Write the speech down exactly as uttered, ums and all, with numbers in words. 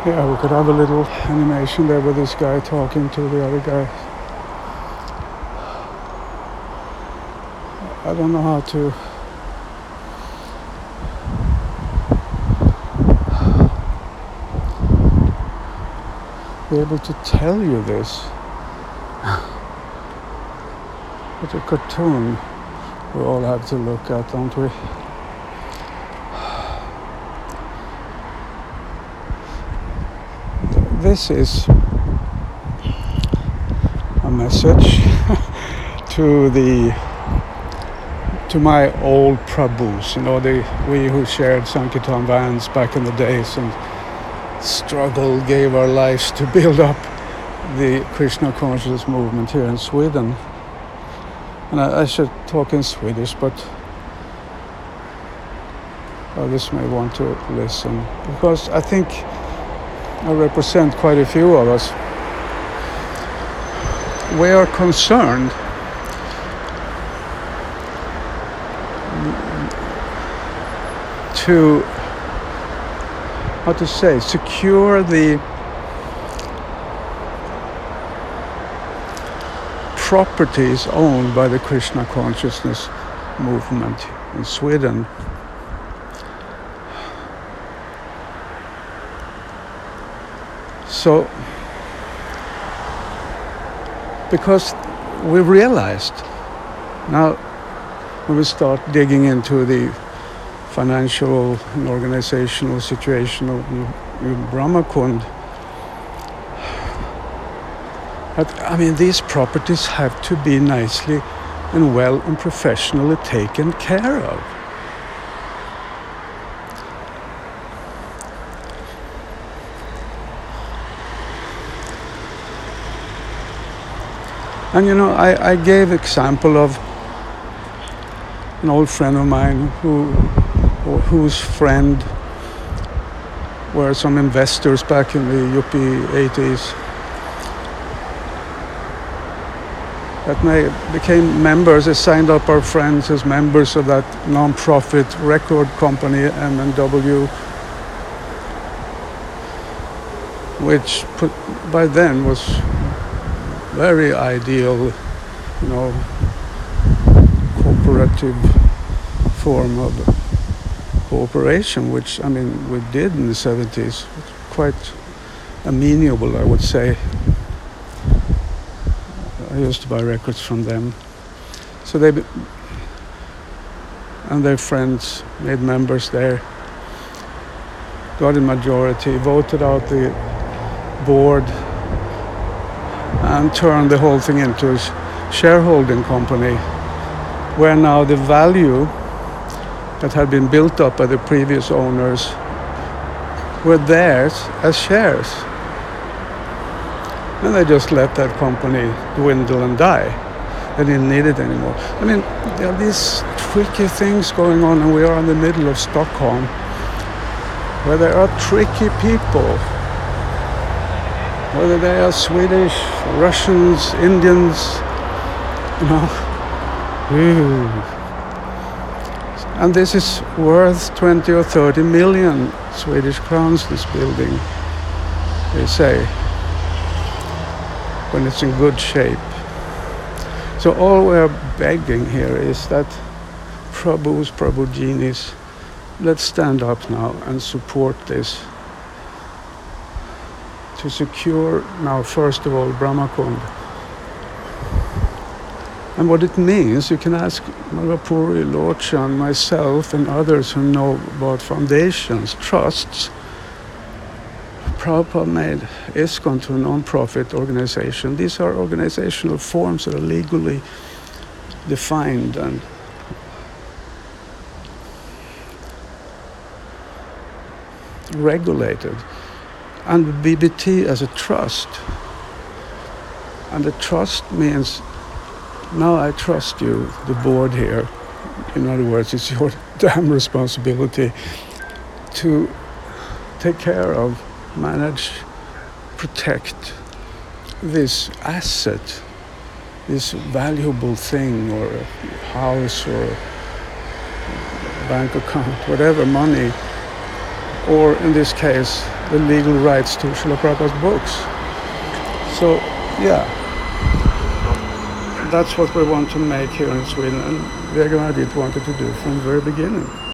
Yeah, we could have a little animation there with this guy talking to the other guy. I don't know how to be able to tell you this. But a cartoon we all have to look at, don't we? This is a message to the to my old Prabhus, you know, the we who shared Sankirtan vans back in the days and struggled, gave our lives to build up the Krishna consciousness movement here in Sweden. And I, I should talk in Swedish, but others may want to listen, because I think I represent quite a few of us. We are concerned to, how to say, secure the properties owned by the Krishna consciousness movement in Sweden. So, because we realized now when we start digging into the financial and organizational situation of Brahmakund, that, I mean, these properties have to be nicely and well and professionally taken care of. And you know, I, I gave example of an old friend of mine who, whose friend were some investors back in the yuppie eighties that may, became members. They signed up our friends as members of that non-profit record company M N W, which put, by then was very ideal, you know, cooperative form of cooperation, which, I mean, we did in the seventies. Quite amenable, I would say. I used to buy records from them. So they, and their friends made members there, got a majority, voted out the board, and turned the whole thing into a shareholding company, where now the value that had been built up by the previous owners were theirs as shares. And they just let that company dwindle and die. They didn't need it anymore. I mean, there are these tricky things going on, and we are in the middle of Stockholm, where there are tricky people. Whether they are Swedish, Russians, Indians, you know. Ooh. And this is worth twenty or thirty million Swedish crowns, this building, they say, when it's in good shape. So all we're begging here is that Prabhus, Prabhujinis, let's stand up now and support this, to secure now, first of all, Brahmakund. And what it means, you can ask Malapuri, Lorchan, myself, and others who know about foundations, trusts. Prabhupada made ISKCON to a non-profit organization. These are organizational forms that are legally defined and regulated. And B B T as a trust. And the trust means, now I trust you, the board here. In other words, it's your damn responsibility to take care of, manage, protect this asset, this valuable thing, or a house, or a bank account, whatever, money, or in this case, the legal rights to Srila Prabhupada's books. So, yeah, that's what we want to make here in Sweden, and Veganadit wanted to do from the very beginning.